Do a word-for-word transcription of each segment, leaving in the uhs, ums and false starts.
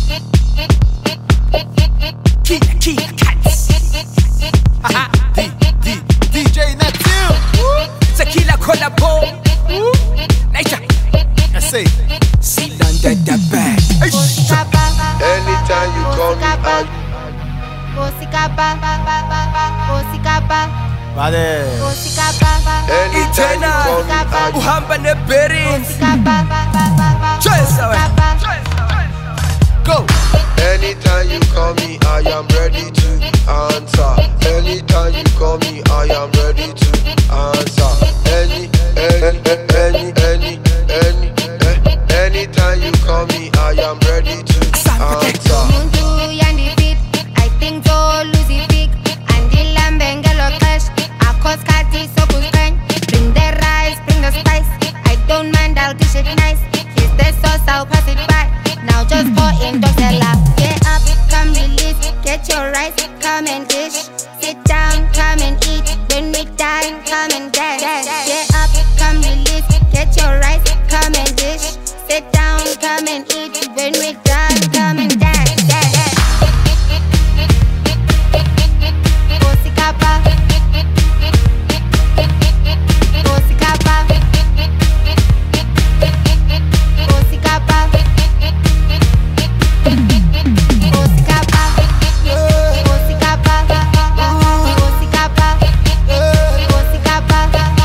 Killa, Killa Cats. Haha. D, D, D J Neptune. It's a Killa collabo. Nature. I say, seal under the bag. Anytime you call me, I. Vale. Anytime you call me, I. Uhamba ne berries. Choice away. Go. Anytime you call me, I am ready to answer. Anytime you call me, I am ready to answer. Any, any, any, any, any, eh. Anytime you call me, I am ready to answer. Mundu yandi fit, I think to lose it big. Andi lambengelo cash, akos kati sokus kany. Bring the rice, bring the spice. I don't mind, I'll dish it nice. Here's the sauce, I'll pass it by. Now just pour in, don't sell up. Get up, come release, get your rice, come and dish. Sit down, come and eat. When we dine, come and dance. Get up, come release, get your rice, come and dish. Sit down, come and eat. When we done, come and dance. dance. Osikapa, Osikapa, Osikapa, Osikapa, Osikapa, Osikapa, Osikapa,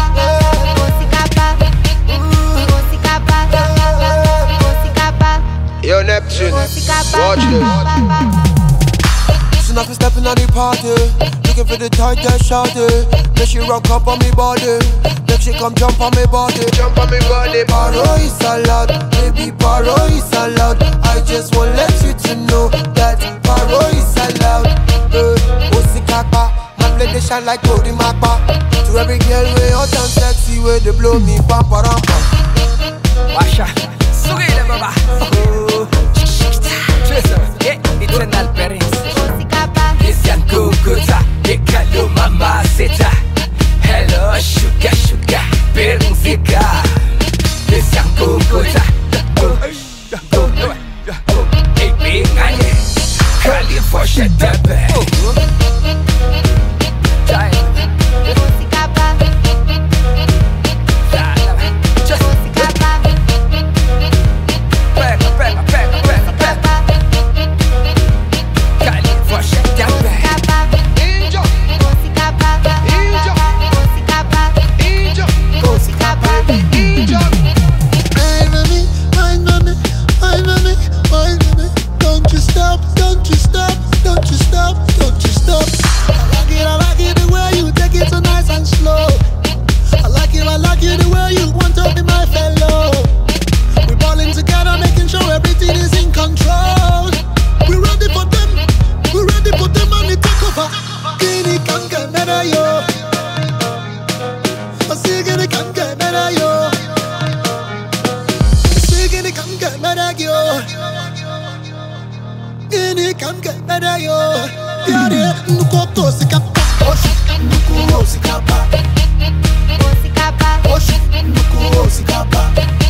Osikapa, Osikapa. Yo, Neptune, watch this. Soon after stepping on the party, looking for the tightest shawty. Make she rock up on me body, make she come jump on me body. Jump on me body, Paro is allowed, baby Paro is allowed. I just want let you to know that Paro is allowed. Uh, Osikapa, my play they shine like Cody Mapa. To every girl way hot and sexy, way they blow me pam pam pam. Washa. Sugile baba. Oh. Tracer. Yeah, eternal parents. Listen Kukuta, Ekalu mama seta. Hello sugar sugar, Bernzika. Listen Kukuta. Hey big ane, California debe. Osikapa, Osikapa, Osikapa,